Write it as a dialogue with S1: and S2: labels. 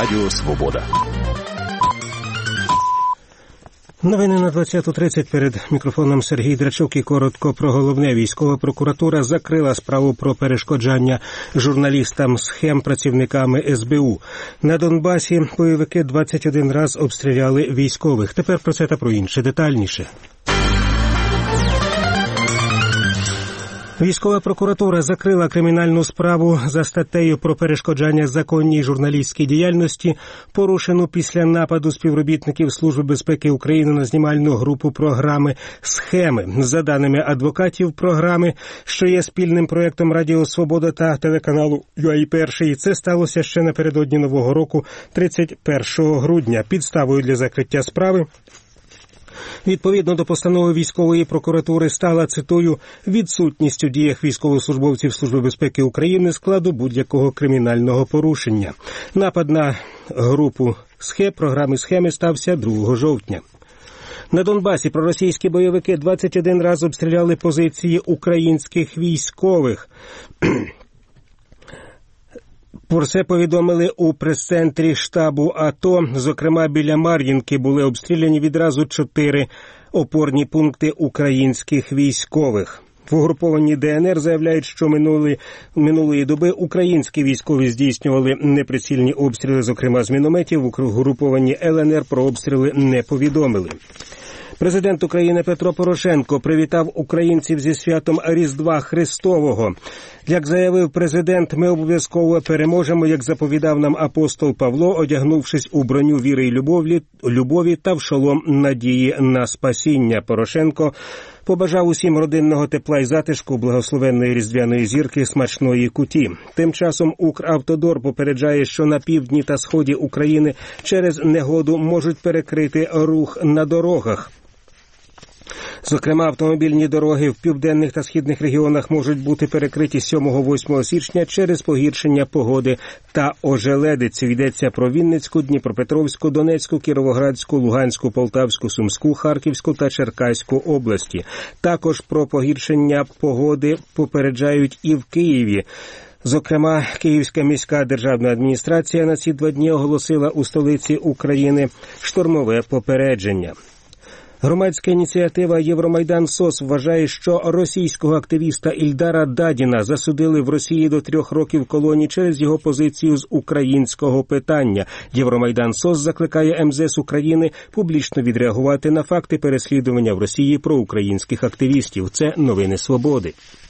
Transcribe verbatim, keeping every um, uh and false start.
S1: Радіо Свобода.
S2: Новини на двадцяту тридцять. Перед мікрофоном Сергій Драчук і коротко про головне. Військова прокуратура закрила справу про перешкоджання журналістам схем працівниками ес бе у. На Донбасі бойовики двадцять один раз обстріляли військових. Тепер про це та про інше детальніше. Військова прокуратура закрила кримінальну справу за статтею про перешкоджання законній журналістській діяльності, порушену після нападу співробітників Служби безпеки України на знімальну групу програми «Схеми». За даними адвокатів програми, що є спільним проєктом Радіо Свобода та телеканалу ю а Перший, це сталося ще напередодні Нового року, тридцять першого грудня. Підставою для закриття справи відповідно до постанови військової прокуратури стала, цитую, відсутність у діях військовослужбовців Служби безпеки України складу будь-якого кримінального порушення. Напад на групу «Схем» програми «Схеми» стався другого жовтня. На Донбасі проросійські бойовики двадцять один раз обстріляли позиції українських військових. Про це повідомили у прес-центрі штабу АТО. Зокрема, біля Мар'їнки були обстріляні відразу чотири опорні пункти українських військових. В угрупованні де ен ер заявляють, що минулої, минулої доби українські військові здійснювали неприцільні обстріли, зокрема з мінометів. В угрупованні ел ен ер про обстріли не повідомили. Президент України Петро Порошенко привітав українців зі святом Різдва Христового. Як заявив президент, ми обов'язково переможемо, як заповідав нам апостол Павло, одягнувшись у броню віри й любові, любові та в шолом надії на спасіння. Порошенко побажав усім родинного тепла й затишку, благословенної різдвяної зірки, смачної куті. Тим часом Укравтодор попереджає, що на півдні та сході України через негоду можуть перекрити рух на дорогах. Зокрема, автомобільні дороги в південних та східних регіонах можуть бути перекриті сьомого-восьмого січня через погіршення погоди та ожеледицю. Йдеться про Вінницьку, Дніпропетровську, Донецьку, Кіровоградську, Луганську, Полтавську, Сумську, Харківську та Черкаську області. Також про погіршення погоди попереджають і в Києві. Зокрема, Київська міська державна адміністрація на ці два дні оголосила у столиці України штормове попередження. Громадська ініціатива «Євромайдан СОС» вважає, що російського активіста Ільдара Дадіна засудили в Росії до трьох років колонії через його позицію з українського питання. «Євромайдан СОС» закликає ем зе ес України публічно відреагувати на факти переслідування в Росії проукраїнських активістів. Це новини «Свободи».